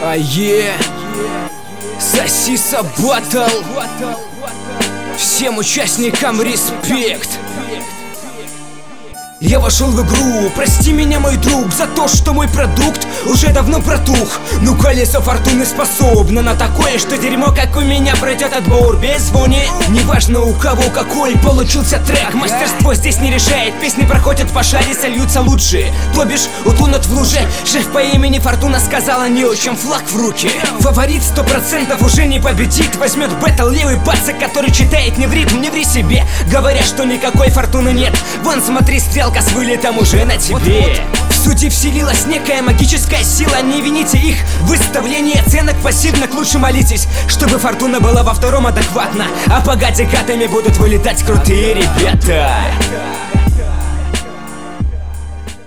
Ае, Сосиса Батл. Всем участникам респект. Я вошел в игру, прости меня, мой друг, за то, что мой продукт уже давно протух. Ну колесо фортуны способно на такое, что дерьмо, как у меня, пройдет отбор без вони. Неважно у кого какой получился трек, мастерство здесь не решает. Песни проходят по шаре, сольются лучшие, то бишь утонут в луже. Шеф по имени Фортуна сказала не очень, флаг в руки. Фаворит 100% уже не победит, возьмет бэтл левый пацак, который читает не в ритм, не ври себе, говоря, что никакой фортуны нет. Вон смотри, стрелка с вылетом уже на тебе. В сути вселилась некая магическая сила. Не вините их в выставлении оценок пассивно. Лучше молитесь, чтобы фортуна была во втором адекватно, а по гаджетами будут вылетать крутые ребята.